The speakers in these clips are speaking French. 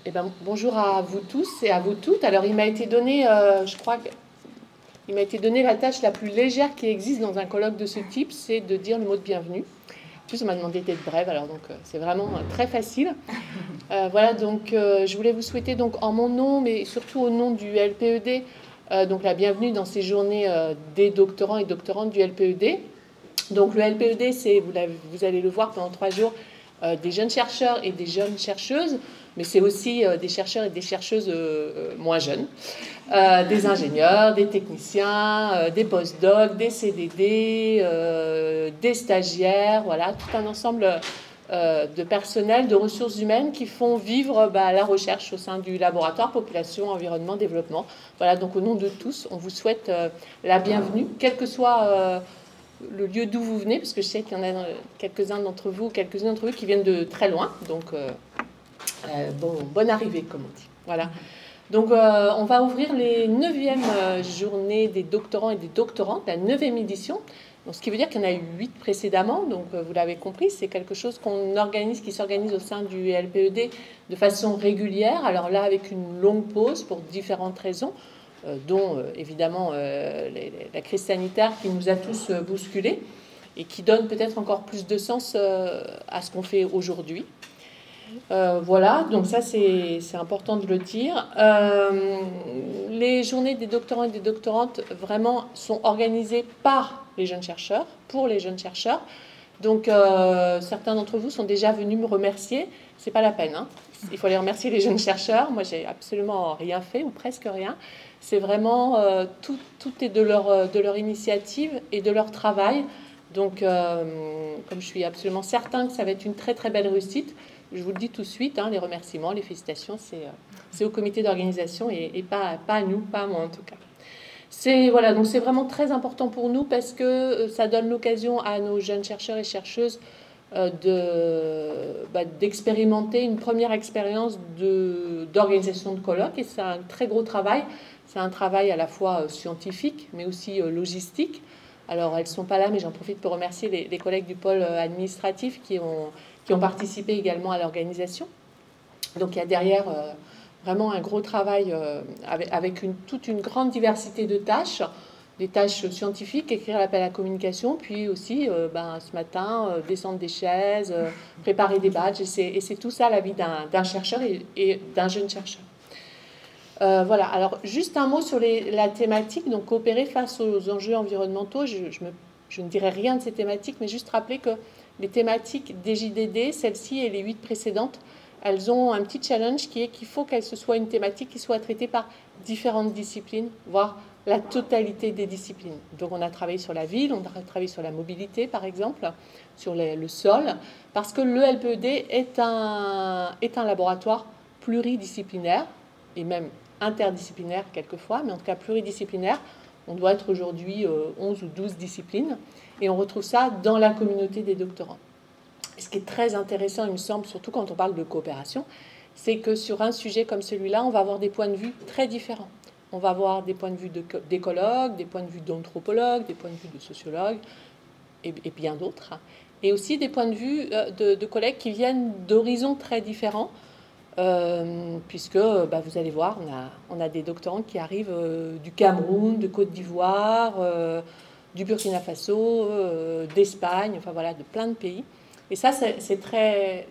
Eh ben, bonjour à vous tous et à vous toutes. Alors, il m'a été donné, je crois qu'il m'a été donné la tâche la plus légère qui existe dans un colloque de ce type, c'est de dire le mot de bienvenue. En plus, on m'a demandé d'être brève, alors donc c'est vraiment très facile. Voilà, donc je voulais vous souhaiter donc en mon nom, mais surtout au nom du LPED, donc la bienvenue dans ces journées des doctorants et doctorantes du LPED. Donc le LPED, c'est, vous allez le voir pendant 3 jours, des jeunes chercheurs et des jeunes chercheuses, mais c'est aussi des chercheurs et des chercheuses moins jeunes, des ingénieurs, des techniciens, des post-docs, des CDD, des stagiaires, voilà, tout un ensemble de personnel, de ressources humaines qui font vivre la recherche au sein du laboratoire Population, Environnement, Développement. Voilà, donc au nom de tous, on vous souhaite la bienvenue, quel que soit le lieu d'où vous venez, parce que je sais qu'il y en a quelques-uns d'entre vous, quelques-uns d'entre vous qui viennent de très loin, donc bonne arrivée, comme on dit. Voilà. Donc on va ouvrir les 9e journées des doctorants et des doctorantes, la 9e édition. Donc, ce qui veut dire qu'il y en a eu 8 précédemment, donc vous l'avez compris, c'est quelque chose qu'on organise, qui s'organise au sein du LPED de façon régulière, alors là avec une longue pause pour différentes raisons, dont évidemment la crise sanitaire qui nous a tous bousculés et qui donne peut-être encore plus de sens à ce qu'on fait aujourd'hui. Voilà, donc ça c'est important de le dire. Les journées des doctorants et des doctorantes vraiment sont organisées par les jeunes chercheurs, pour les jeunes chercheurs. Donc certains d'entre vous sont déjà venus me remercier. C'est pas la peine, hein. Il faut aller remercier les jeunes chercheurs. Moi j'ai absolument rien fait ou presque rien. C'est vraiment tout est de leur initiative et de leur travail. Donc comme je suis absolument certain que ça va être une très très belle réussite, je vous le dis tout de suite, hein, les remerciements, les félicitations, c'est au comité d'organisation et pas à nous, pas à moi en tout cas. Voilà, donc c'est vraiment très important pour nous parce que ça donne l'occasion à nos jeunes chercheurs et chercheuses d'expérimenter une première expérience d'organisation de colloques, et c'est un très gros travail. C'est un travail à la fois scientifique mais aussi logistique. Alors elles ne sont pas là, mais j'en profite pour remercier les collègues du pôle administratif qui ont participé également à l'organisation. Donc il y a derrière vraiment un gros travail avec toute une grande diversité de tâches, des tâches scientifiques, écrire l'appel à la communication, puis aussi ce matin descendre des chaises, préparer des badges, et c'est tout ça la vie d'un chercheur et d'un jeune chercheur. Voilà, alors juste un mot sur la thématique, donc coopérer face aux enjeux environnementaux. Je ne dirai rien de ces thématiques, mais juste rappeler que les thématiques des JDD, celle-ci et les 8 précédentes, elles ont un petit challenge qui est qu'il faut qu'elle se soit une thématique qui soit traitée par différentes disciplines, voire la totalité des disciplines. Donc on a travaillé sur la ville, on a travaillé sur la mobilité par exemple, sur le sol, parce que le LPED est un laboratoire pluridisciplinaire, et même interdisciplinaire quelquefois, mais en tout cas pluridisciplinaire. On doit être aujourd'hui 11 ou 12 disciplines, et on retrouve ça dans la communauté des doctorants. Ce qui est très intéressant, il me semble, surtout quand on parle de coopération, c'est que sur un sujet comme celui-là, on va avoir des points de vue très différents. On va avoir des points de vue d'écologues, des points de vue d'anthropologues, des points de vue de sociologues, et bien d'autres. Et aussi des points de vue de collègues qui viennent d'horizons très différents, puisque vous allez voir, on a des doctorants qui arrivent du Cameroun, de Côte d'Ivoire, du Burkina Faso, d'Espagne, enfin voilà, de plein de pays. Et ça, c'est très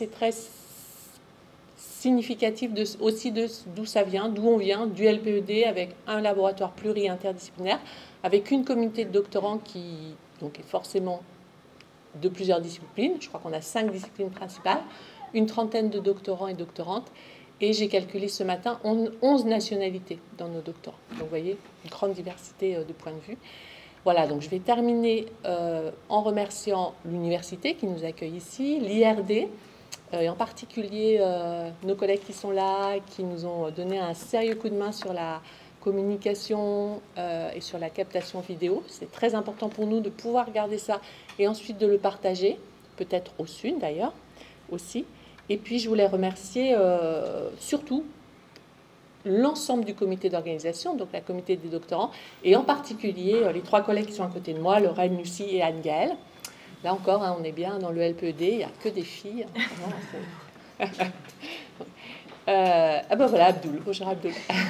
significatif aussi d'où ça vient, d'où on vient, du LPED, avec un laboratoire pluri-interdisciplinaire, avec une communauté de doctorants qui donc, est forcément de plusieurs disciplines. Je crois qu'on a 5 disciplines principales, une trentaine de doctorants et doctorantes, et j'ai calculé ce matin 11 nationalités dans nos doctorants. Donc vous voyez, une grande diversité de points de vue. Voilà, donc je vais terminer en remerciant l'université qui nous accueille ici, l'IRD, et en particulier nos collègues qui sont là, qui nous ont donné un sérieux coup de main sur la communication et sur la captation vidéo. C'est très important pour nous de pouvoir regarder ça et ensuite de le partager, peut-être au sud d'ailleurs aussi. Et puis je voulais remercier surtout l'ensemble du comité d'organisation, donc la comité des doctorants, et en particulier les 3 collègues qui sont à côté de moi, Lorraine, Lucie et Anne-Gaëlle. Là encore, on est bien dans le LPED, il n'y a que des filles. Ah ben voilà, Abdoul. Bonjour Abdoul.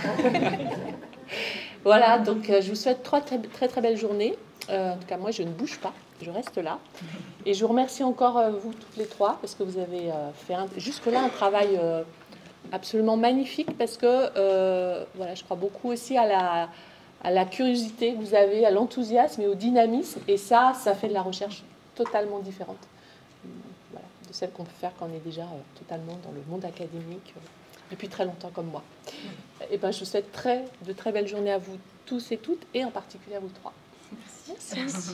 Voilà, donc je vous souhaite très belles journées. En tout cas, moi, je ne bouge pas. Je reste là. Et je vous remercie encore, vous toutes les trois, parce que vous avez fait jusque-là un travail absolument magnifique, parce que voilà, je crois beaucoup aussi à la curiosité que vous avez, à l'enthousiasme et au dynamisme. Et ça fait de la recherche totalement différente voilà, de celle qu'on peut faire quand on est déjà totalement dans le monde académique depuis très longtemps comme moi. Et ben, je vous souhaite de très belles journées à vous tous et toutes, et en particulier à vous trois. Merci.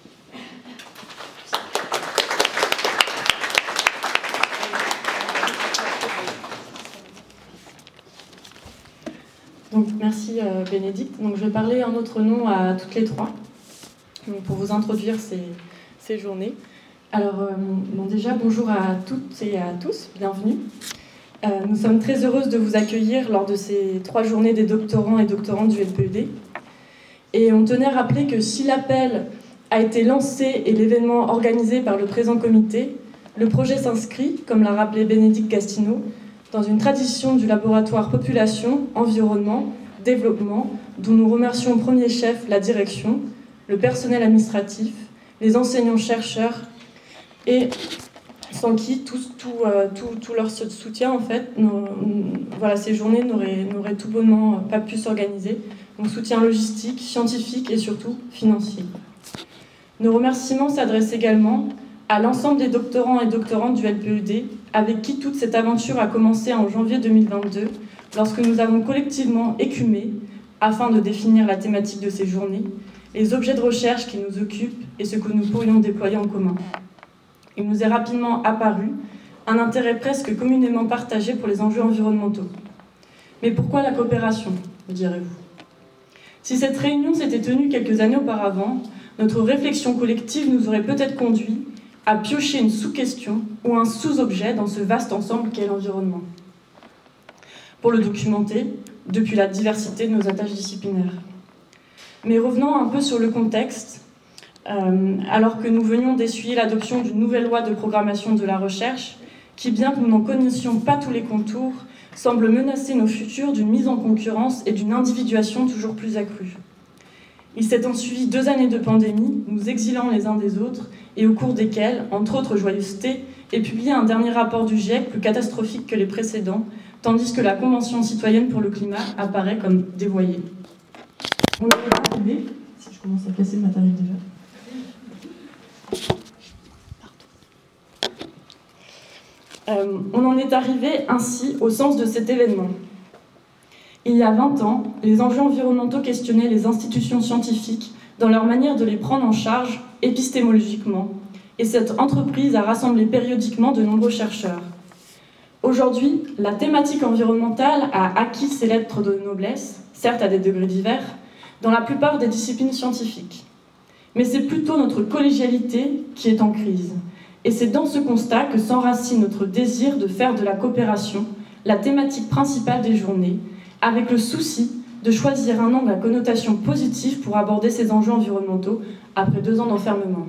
Donc, merci Bénédicte. Donc, je vais parler en notre nom à toutes les trois donc, pour vous introduire ces journées. Alors, déjà, bonjour à toutes et à tous, bienvenue. Nous sommes très heureuses de vous accueillir lors de ces 3 journées des doctorants et doctorantes du LPED. Et on tenait à rappeler que si l'appel a été lancé et l'événement organisé par le présent comité, le projet s'inscrit, comme l'a rappelé Bénédicte Gastineau, dans une tradition du laboratoire Population, Environnement, Développement, dont nous remercions au premier chef la direction, le personnel administratif, les enseignants-chercheurs, et sans qui tout leur soutien, en fait, voilà, ces journées n'auraient tout bonnement pas pu s'organiser. Donc soutien logistique, scientifique et surtout financier. Nos remerciements s'adressent également à l'ensemble des doctorants et doctorantes du LPED, avec qui toute cette aventure a commencé en janvier 2022, lorsque nous avons collectivement écumé, afin de définir la thématique de ces journées, les objets de recherche qui nous occupent et ce que nous pourrions déployer en commun. Il nous est rapidement apparu un intérêt presque communément partagé pour les enjeux environnementaux. Mais pourquoi la coopération, me direz-vous ? Si cette réunion s'était tenue quelques années auparavant, notre réflexion collective nous aurait peut-être conduit à piocher une sous-question ou un sous-objet dans ce vaste ensemble qu'est l'environnement. Pour le documenter, depuis la diversité de nos attaches disciplinaires. Mais revenons un peu sur le contexte. Alors que nous venions d'essuyer l'adoption d'une nouvelle loi de programmation de la recherche, qui, bien que nous n'en connaissions pas tous les contours, semble menacer nos futurs d'une mise en concurrence et d'une individuation toujours plus accrue. Il s'est ensuivi 2 années de pandémie, nous exilant les uns des autres, et au cours desquelles, entre autres joyeusetés, est publié un dernier rapport du GIEC plus catastrophique que les précédents, tandis que la Convention citoyenne pour le climat apparaît comme dévoyée. On en est arrivé, si je commence à casser le matériel déjà. On en est arrivé ainsi au sens de cet événement. Il y a 20 ans, les enjeux environnementaux questionnaient les institutions scientifiques dans leur manière de les prendre en charge épistémologiquement, et cette entreprise a rassemblé périodiquement de nombreux chercheurs. Aujourd'hui, la thématique environnementale a acquis ses lettres de noblesse, certes à des degrés divers, dans la plupart des disciplines scientifiques. Mais c'est plutôt notre collégialité qui est en crise. Et c'est dans ce constat que s'enracine notre désir de faire de la coopération la thématique principale des journées, avec le souci de choisir un angle à connotation positive pour aborder ces enjeux environnementaux après 2 ans d'enfermement.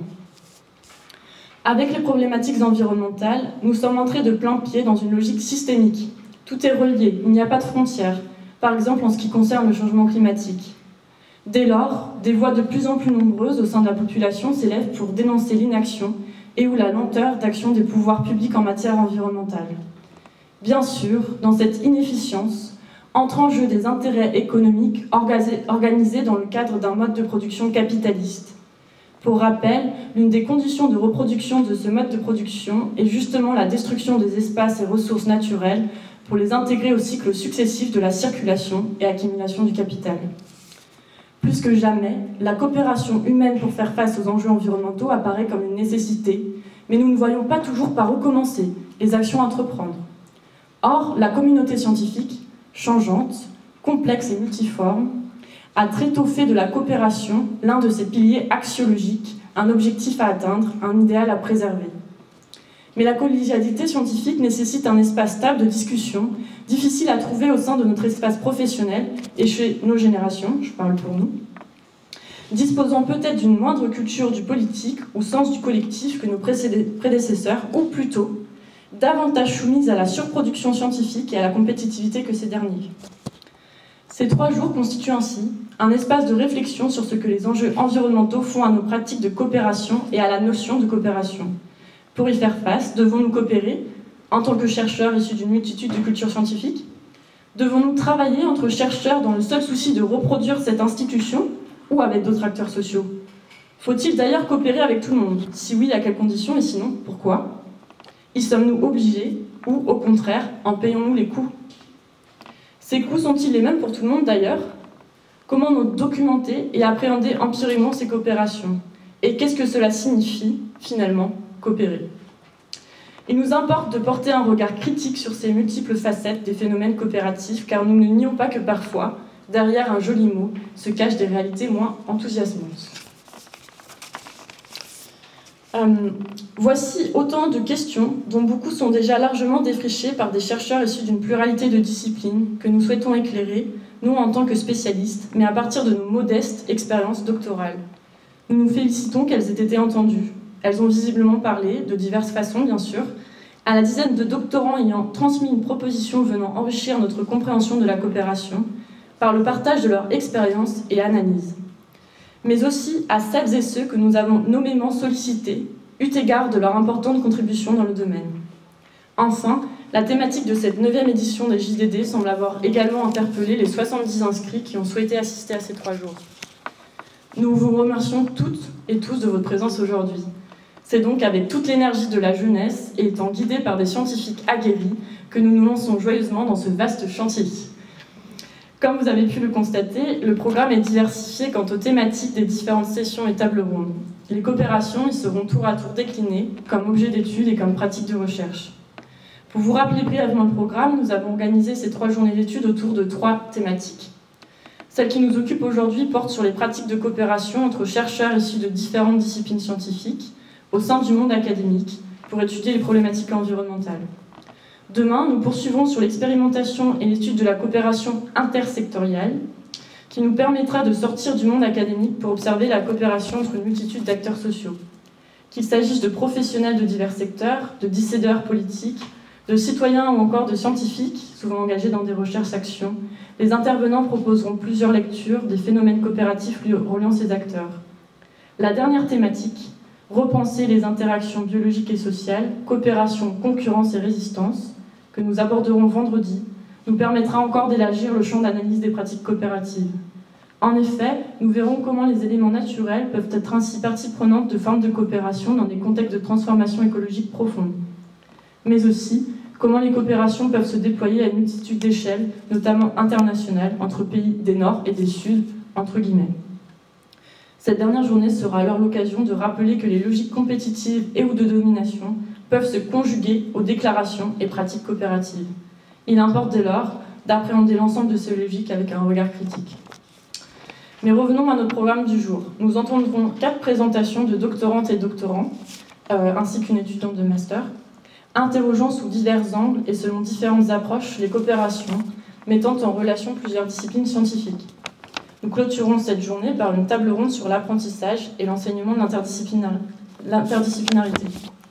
Avec les problématiques environnementales, nous sommes entrés de plein pied dans une logique systémique. Tout est relié, il n'y a pas de frontières, par exemple en ce qui concerne le changement climatique. Dès lors, des voix de plus en plus nombreuses au sein de la population s'élèvent pour dénoncer l'inaction et ou la lenteur d'action des pouvoirs publics en matière environnementale. Bien sûr, dans cette inefficience, entrent en jeu des intérêts économiques organisés dans le cadre d'un mode de production capitaliste. Pour rappel, l'une des conditions de reproduction de ce mode de production est justement la destruction des espaces et ressources naturelles pour les intégrer au cycle successif de la circulation et accumulation du capital. Plus que jamais, la coopération humaine pour faire face aux enjeux environnementaux apparaît comme une nécessité, mais nous ne voyons pas toujours par où commencer, les actions à entreprendre. Or, la communauté scientifique, changeante, complexe et multiforme, a très tôt fait de la coopération l'un de ses piliers axiologiques, un objectif à atteindre, un idéal à préserver. Mais la collégialité scientifique nécessite un espace stable de discussion, difficile à trouver au sein de notre espace professionnel et chez nos générations, je parle pour nous, disposant peut-être d'une moindre culture du politique ou sens du collectif que nos prédécesseurs, ou plutôt davantage soumises à la surproduction scientifique et à la compétitivité que ces derniers. Ces 3 jours constituent ainsi un espace de réflexion sur ce que les enjeux environnementaux font à nos pratiques de coopération et à la notion de coopération. Pour y faire face, devons-nous coopérer en tant que chercheurs issus d'une multitude de cultures scientifiques? Devons-nous travailler entre chercheurs dans le seul souci de reproduire cette institution ou avec d'autres acteurs sociaux? Faut-il d'ailleurs coopérer avec tout le monde? Si oui, à quelles conditions et sinon, pourquoi? Y sommes-nous obligés ou, au contraire, en payons-nous les coûts? Ces coûts sont-ils les mêmes pour tout le monde d'ailleurs? Comment nous documenter et appréhender empiriquement ces coopérations? Et qu'est-ce que cela signifie, finalement, coopérer? Il nous importe de porter un regard critique sur ces multiples facettes des phénomènes coopératifs, car nous ne nions pas que parfois, derrière un joli mot, se cachent des réalités moins enthousiasmantes. Voici autant de questions dont beaucoup sont déjà largement défrichées par des chercheurs issus d'une pluralité de disciplines que nous souhaitons éclairer, non en tant que spécialistes, mais à partir de nos modestes expériences doctorales. Nous nous félicitons qu'elles aient été entendues. Elles ont visiblement parlé, de diverses façons bien sûr, à la dizaine de doctorants ayant transmis une proposition venant enrichir notre compréhension de la coopération par le partage de leur expérience et analyse, mais aussi à celles et ceux que nous avons nommément sollicités, eu égard de leur importante contribution dans le domaine. Enfin, la thématique de cette 9e édition des JDD semble avoir également interpellé les 70 inscrits qui ont souhaité assister à ces 3 jours. Nous vous remercions toutes et tous de votre présence aujourd'hui. C'est donc avec toute l'énergie de la jeunesse et étant guidés par des scientifiques aguerris que nous nous lançons joyeusement dans ce vaste chantier. Comme vous avez pu le constater, le programme est diversifié quant aux thématiques des différentes sessions et tables rondes. Les coopérations y seront tour à tour déclinées comme objet d'étude et comme pratique de recherche. Pour vous rappeler brièvement le programme, nous avons organisé ces 3 journées d'études autour de 3 thématiques. Celle qui nous occupe aujourd'hui porte sur les pratiques de coopération entre chercheurs issus de différentes disciplines scientifiques au sein du monde académique pour étudier les problématiques environnementales. Demain, nous poursuivrons sur l'expérimentation et l'étude de la coopération intersectorielle qui nous permettra de sortir du monde académique pour observer la coopération entre une multitude d'acteurs sociaux. Qu'il s'agisse de professionnels de divers secteurs, de décideurs politiques, de citoyens ou encore de scientifiques, souvent engagés dans des recherches-actions, les intervenants proposeront plusieurs lectures des phénomènes coopératifs reliant ces acteurs. La dernière thématique, repenser les interactions biologiques et sociales, coopération, concurrence et résistance, que nous aborderons vendredi, nous permettra encore d'élargir le champ d'analyse des pratiques coopératives. En effet, nous verrons comment les éléments naturels peuvent être ainsi partie prenante de formes de coopération dans des contextes de transformation écologique profonde. Mais aussi, comment les coopérations peuvent se déployer à une multitude d'échelles, notamment internationales, entre pays des Nord et des Sud, entre guillemets. Cette dernière journée sera alors l'occasion de rappeler que les logiques compétitives et ou de domination peuvent se conjuguer aux déclarations et pratiques coopératives. Il importe dès lors d'appréhender l'ensemble de ces logiques avec un regard critique. Mais revenons à notre programme du jour. Nous entendrons 4 présentations de doctorantes et doctorants, ainsi qu'une étudiante de master, interrogeant sous divers angles et selon différentes approches les coopérations, mettant en relation plusieurs disciplines scientifiques. Nous clôturons cette journée par une table ronde sur l'apprentissage et l'enseignement de l'interdisciplinarité.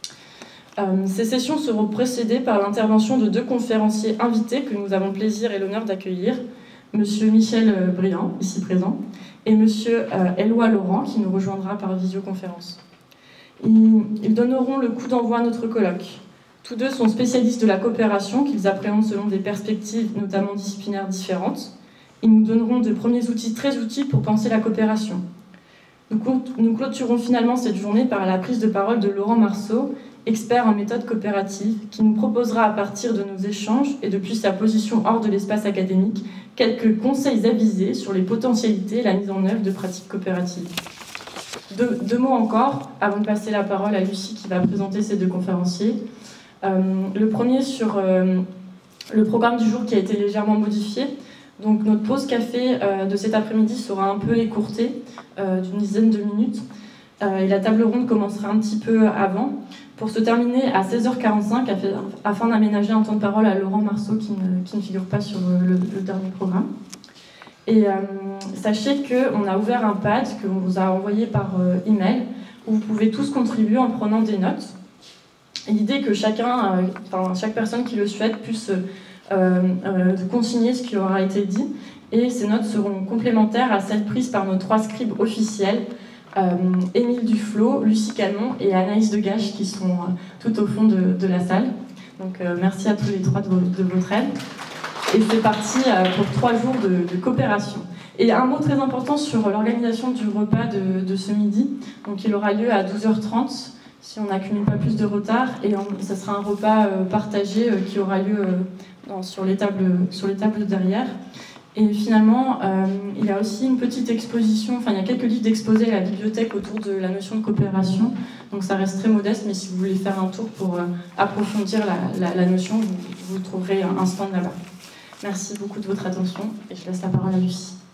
Ces sessions seront précédées par l'intervention de 2 conférenciers invités que nous avons le plaisir et l'honneur d'accueillir, M. Michel Briand, ici présent, et M. Éloi Laurent, qui nous rejoindra par visioconférence. Ils donneront le coup d'envoi à notre colloque. Tous 2 sont spécialistes de la coopération qu'ils appréhendent selon des perspectives, notamment disciplinaires, différentes. Ils nous donneront de premiers outils très utiles pour penser la coopération. Nous clôturons finalement cette journée par la prise de parole de Laurent Marceau, expert en méthode coopérative, qui nous proposera à partir de nos échanges et depuis sa position hors de l'espace académique, quelques conseils avisés sur les potentialités et la mise en œuvre de pratiques coopératives. 2 mots encore, avant de passer la parole à Lucie qui va présenter ces 2 conférenciers. Le premier sur le programme du jour qui a été légèrement modifié. Donc notre pause café de cet après-midi sera un peu écourtée, d'une dizaine de minutes, et la table ronde commencera un petit peu avant, pour se terminer à 16h45 afin d'aménager un temps de parole à Laurent Marceau qui ne figure pas sur le dernier programme. Et sachez qu'on a ouvert un pad qu'on vous a envoyé par email où vous pouvez tous contribuer en prenant des notes. l'idée que chaque personne qui le souhaite puisse consigner ce qui aura été dit. Et ces notes seront complémentaires à celles prises par nos 3 scribes officiels, Émile Duflot, Lucie Calmont et Anaïs Degache, qui sont tout au fond de la salle. Donc merci à tous les 3 de votre aide. Et c'est parti pour 3 jours de coopération. Et un mot très important sur l'organisation du repas de ce midi. Donc il aura lieu à 12h30, si on n'accumule pas plus de retard. Et ça sera un repas partagé qui aura lieu sur les tables derrière. Et finalement, il y a aussi une petite exposition, il y a quelques livres d'exposés à la bibliothèque autour de la notion de coopération. Donc ça reste très modeste, mais si vous voulez faire un tour pour approfondir la notion, vous trouverez un stand là-bas. Merci beaucoup de votre attention et je laisse la parole à Lucie.